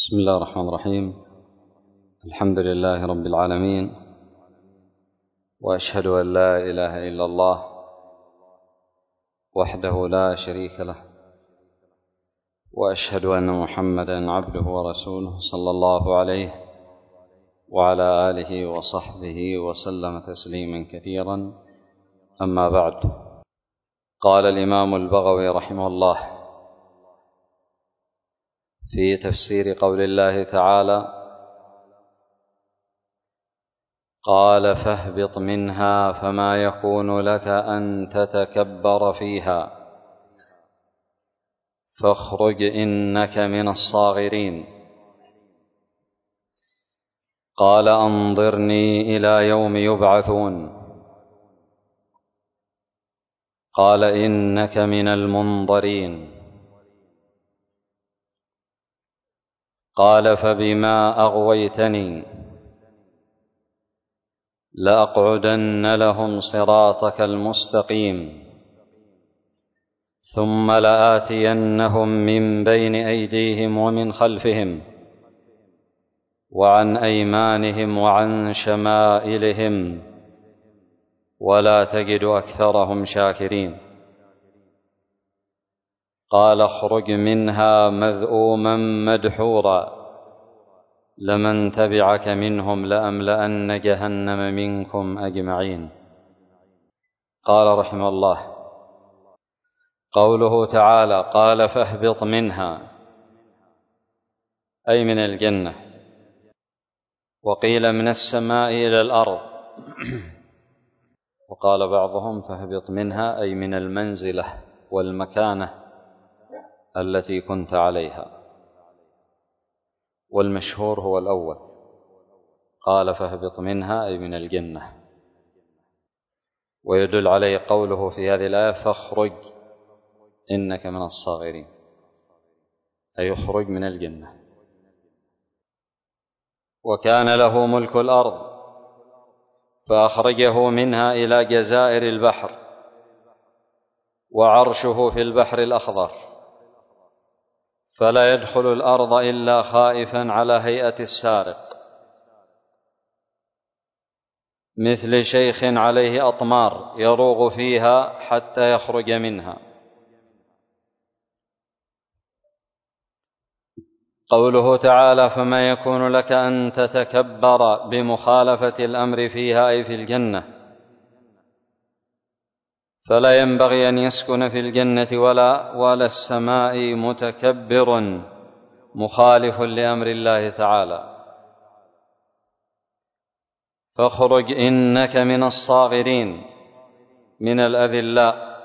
بسم الله الرحمن الرحيم. الحمد لله رب العالمين، وأشهد أن لا إله إلا الله وحده لا شريك له، وأشهد أن محمدًا عبده ورسوله صلى الله عليه وعلى آله وصحبه وسلم تسليمًا كثيرًا. أما بعد، قال الإمام البغوي رحمه الله في تفسير قول الله تعالى: قال فاهبط منها فما يكون لك أن تتكبر فيها فاخرج إنك من الصاغرين. قال أنظرني إلى يوم يبعثون. قال إنك من المنظرين. قال فبما أغويتني لأقعدن لهم صراطك المستقيم ثم لآتينهم من بين أيديهم ومن خلفهم وعن أيمانهم وعن شمائلهم ولا تجد أكثرهم شاكرين. قال اخرج منها مذءوما مدحورا لمن تبعك منهم لأملأن جهنم منكم أجمعين. قال رحمه الله: قوله تعالى قال فاهبط منها أي من الجنة، وقيل من السماء إلى الأرض، وقال بعضهم فاهبط منها أي من المنزلة والمكانة التي كنت عليها، والمشهور هو الأول، قال فاهبط منها أي من الجنة. ويدل عليه قوله في هذه الآية فاخرج إنك من الصاغرين، أي اخرج من الجنة. وكان له ملك الأرض فأخرجه منها إلى جزائر البحر، وعرشه في البحر الأخضر، فلا يدخل الأرض إلا خائفا على هيئة السارق، مثل شيخ عليه أطمار يروغ فيها حتى يخرج منها. قوله تعالى فما يكون لك أن تتكبر بمخالفة الأمر فيها أي في الجنة، فلا ينبغي أن يسكن في الجنة ولا السماء متكبر مخالف لأمر الله تعالى. فاخرج إنك من الصاغرين، من الأذلاء،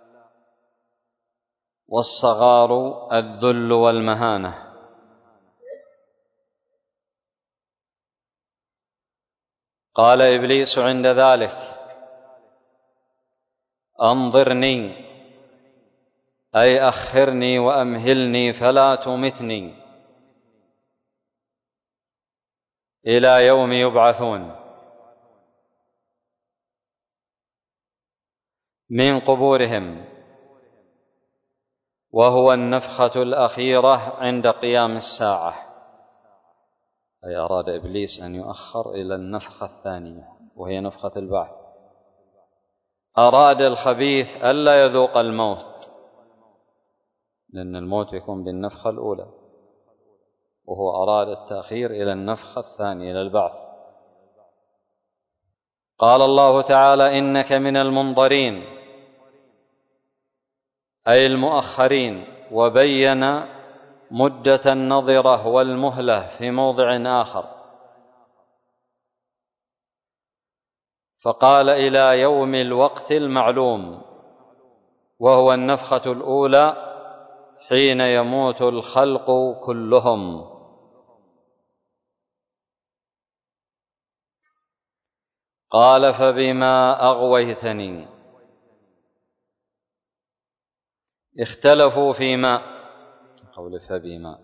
والصغار الذل والمهانة. قال إبليس عند ذلك: أنظرني أي أخرني وأمهلني فلا تمتني إلى يوم يبعثون من قبورهم، وهو النفخة الأخيرة عند قيام الساعة. أي أراد إبليس أن يؤخر إلى النفخة الثانية وهي نفخة البعث. أراد الخبيث ألا يذوق الموت، لأن الموت يكون بالنفخة الأولى، وهو أراد التأخير إلى النفخة الثانية إلى البعث. قال الله تعالى إنك من المنظرين أي المؤخرين، وبين مدة النظرة والمهلة في موضع آخر، فقال إلى يوم الوقت المعلوم، وهو النفخة الأولى حين يموت الخلق كلهم. قال فبما أغويتني. اختلفوا فيما قول فبما،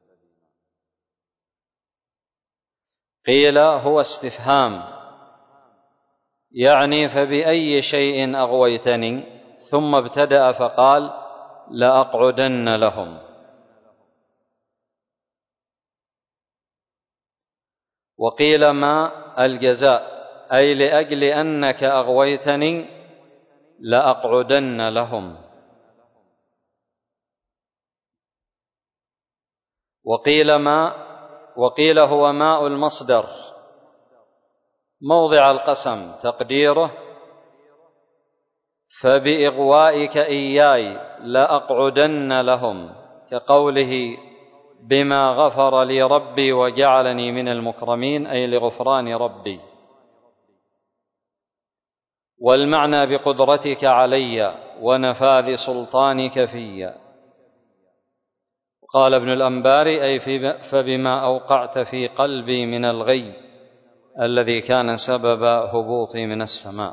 قيل هو استفهام يعني فبأي شيء أغويتني، ثم ابتدأ فقال لأقعدن لهم. وقيل ما الجزاء، أي لأجل أنك أغويتني لأقعدن لهم. وقيل هو ماء المصدر موضع القسم، تقديره فبإغوائك إياي لأقعدن لهم، كقوله بما غفر لي ربي وجعلني من المكرمين، أي لغفران ربي. والمعنى بقدرتك علي ونفاذ سلطانك في. قال ابن الأنباري أي فبما أوقعت في قلبي من الغي الذي كان سبب هبوطي من السماء.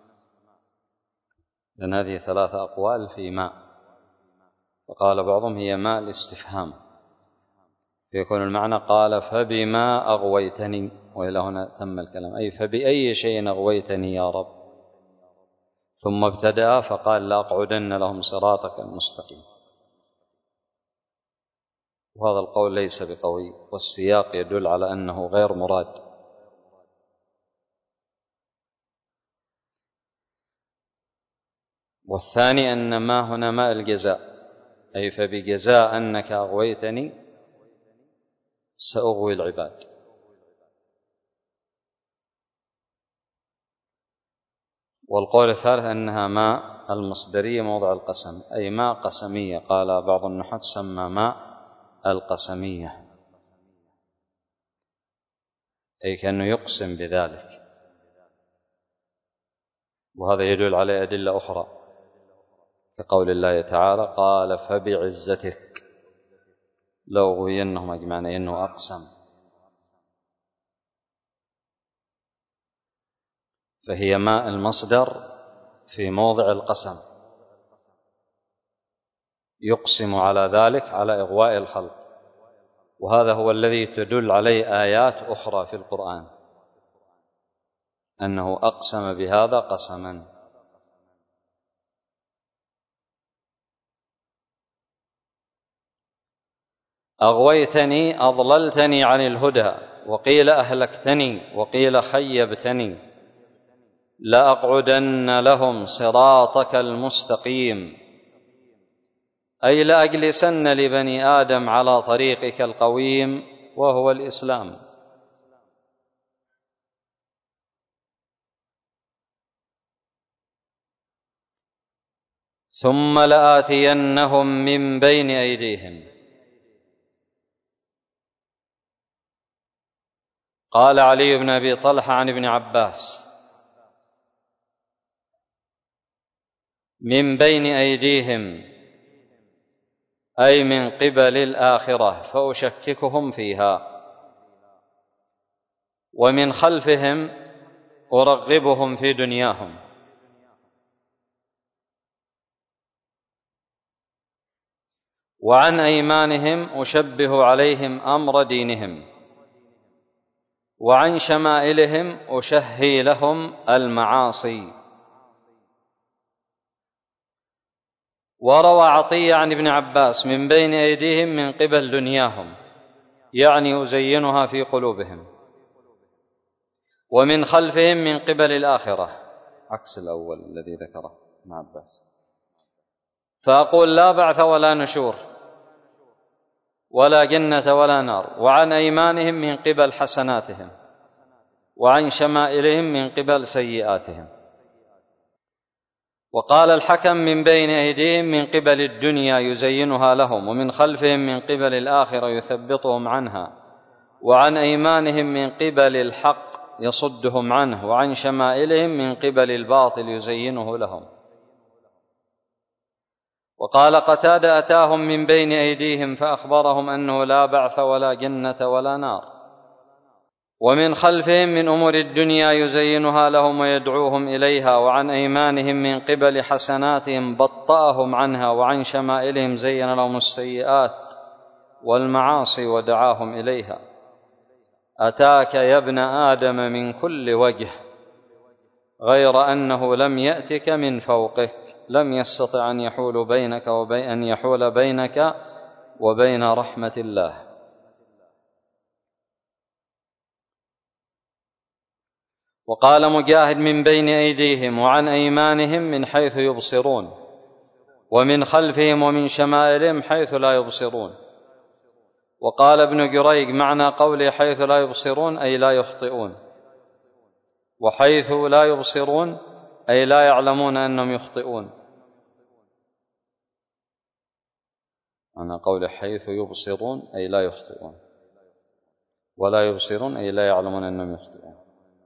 لأن هذه 3 أقوال في ماء، وقال بعضهم هي ماء الاستفهام، فيكون المعنى قال فبما أغويتني، وإلى هنا تم الكلام، أي فبأي شيء أغويتني يا رب. ثم ابتدأ فقال لأقعدن لهم صراطك المستقيم. وهذا القول ليس بقوي، والسياق يدل على أنه غير مراد. والثاني أن ما هنا ماء الجزاء، أي فبجزاء أنك أغويتني سأغوي العباد. والقول الثالث أنها ماء المصدرية موضع القسم، أي ماء قسمية. قال بعض النحاة تسمى ماء القسمية، أي كأنه يقسم بذلك. وهذا يدل على أدلة أخرى كقول الله تعالى قال فبعزتك لأغوينهم أجمعين، إنه أقسم. فهي ماء المصدر في موضع القسم، يقسم على ذلك على إغواء الخلق. وهذا هو الذي تدل عليه آيات أخرى في القرآن أنه أقسم بهذا قسما. أغويتني أضللتني عن الهدى، وقيل أهلكتني، وقيل خيبتني. لأقعدن لهم صراطك المستقيم، أي لأجلسن لبني آدم على طريقك القويم وهو الإسلام. ثم لآتينهم من بين أيديهم. قال علي بن أبي طلحة عن ابن عباس من بين أيديهم أي من قبل الآخرة فأشككهم فيها، ومن خلفهم أرغبهم في دنياهم، وعن أيمانهم أشبه عليهم أمر دينهم، وعن شمائلهم أشهي لهم المعاصي. وروى عطية عن ابن عباس من بين أيديهم من قبل دنياهم، يعني أزينها في قلوبهم، ومن خلفهم من قبل الآخرة، عكس الأول الذي ذكره ابن عباس. فأقول لا بعث ولا نشور ولا جنة ولا نار، وعن أيمانهم من قبل حسناتهم، وعن شمائلهم من قبل سيئاتهم. وقال الحكم من بين أيديهم من قبل الدنيا يزينها لهم، ومن خلفهم من قبل الآخرة يثبطهم عنها، وعن أيمانهم من قبل الحق يصدهم عنه، وعن شمائلهم من قبل الباطل يزينه لهم. وقال قتادة أتاهم من بين أيديهم فأخبرهم أنه لا بعث ولا جنة ولا نار، ومن خلفهم من أمور الدنيا يزينها لهم ويدعوهم إليها، وعن أيمانهم من قبل حسناتهم بطأهم عنها، وعن شمائلهم زين لهم السيئات والمعاصي ودعاهم إليها. أتاك يا ابن آدم من كل وجه غير أنه لم يأتك من فوقك، لم يستطع أن يحول بينك وبين رحمة الله. وقال مجاهد: من بين أيديهم وعن أيمانهم من حيث يبصرون، ومن خلفهم ومن شمائلهم حيث لا يبصرون. وقال ابن جريج: معنى قوله حيث لا يبصرون أي لا يخطئون، وحيث لا يبصرون أي لا يعلمون أنهم يخطئون. معنى قوله حيث يبصرون أي لا يخطئون، ولا يبصرون أي لا يعلمون أنهم يخطئون.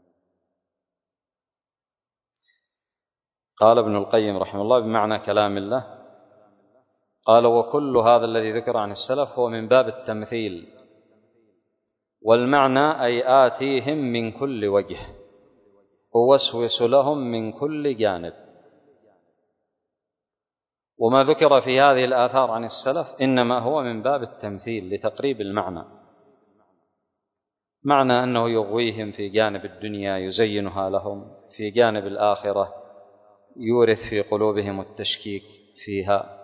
قال ابن القيم رحمه الله بمعنى كلام الله، قال: وكل هذا الذي ذكر عن السلف هو من باب التمثيل، والمعنى أي آتيهم من كل وجه، ووسوس لهم من كل جانب. وما ذكر في هذه الآثار عن السلف إنما هو من باب التمثيل لتقريب المعنى، معنى أنه يغويهم في جانب الدنيا يزينها لهم، في جانب الآخرة يورث في قلوبهم التشكيك فيها،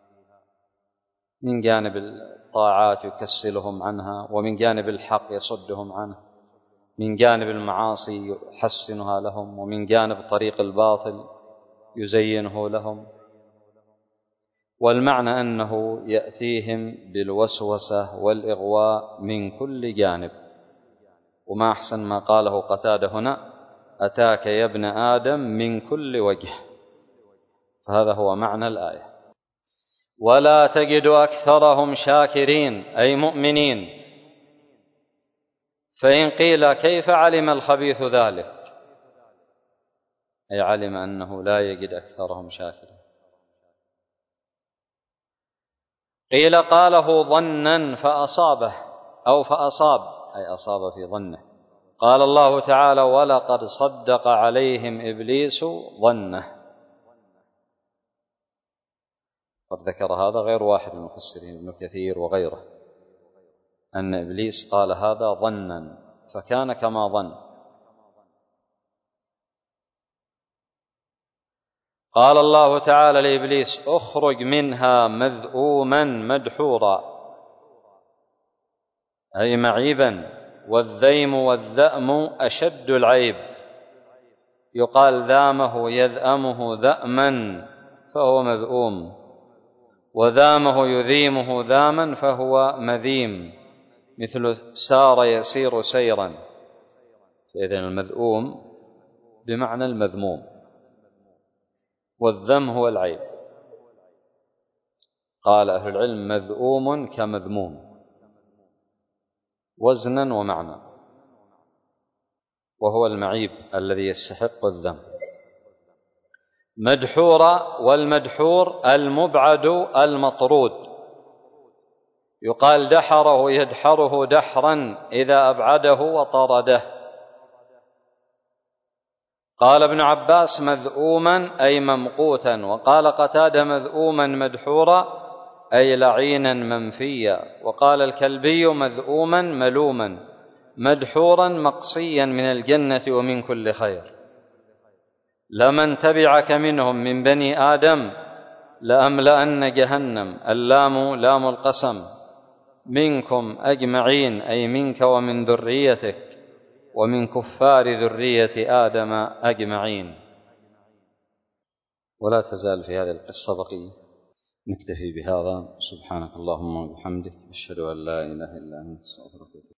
من جانب الطاعات يكسلهم عنها، ومن جانب الحق يصدهم عنه، من جانب المعاصي يحسنها لهم، ومن جانب طريق الباطل يزينه لهم. والمعنى أنه يأتيهم بالوسوسة والإغواء من كل جانب. وما أحسن ما قاله قتادة هنا: أتاك يا ابن آدم من كل وجه. فهذا هو معنى الآية. ولا تجد أكثرهم شاكرين أي مؤمنين. فإن قيل: كيف علم الخبيث ذلك؟ أي علم أنه لا يجد أكثرهم شاكرين. قيل: قاله ظنا فأصابه، أو فأصاب أي أصاب في ظنه. قال الله تعالى: ولقد صدق عليهم إبليس ظنه. قد ذكر هذا غير واحد من المفسرين، ابن كثير وغيره، أن إبليس قال هذا ظنا، فكان كما ظن. قال الله تعالى لإبليس: اخرج منها مذءوما مدحورا، أي معيبا. والذيم والذأم أشد العيب، يقال ذامه يذأمه ذأما فهو مذؤوم، وذامه يذيمه ذاما فهو مذيم، مثل سار يسير سيرا. فإذن المذؤوم بمعنى المذموم، والذم هو العيب. قال أهل العلم: مذؤوم كمذموم، وزنا ومعنى، وهو المعيب الذي يستحق الذم. مدحورا، والمدحور المبعد المطرود، يقال دحره يدحره دحرا إذا أبعده وطرده. قال ابن عباس: مذؤوما أي ممقوتا. وقال قتادة: مذؤوما مدحورا أي لعينا منفيا. وقال الكلبي: مذؤوما ملوما، مدحورا مقصيا من الجنة ومن كل خير. لمن تبعك منهم من بني آدم لأملأن جهنم، اللام لام القسم، منكم أجمعين أي منك ومن ذريتك ومن كفار ذرية آدم أجمعين. ولا تزال في هذه القصة بقية. نكتفي بهذا. سبحانك اللهم وبحمدك، أشهد أن لا إله إلا أنت، أستغفرك.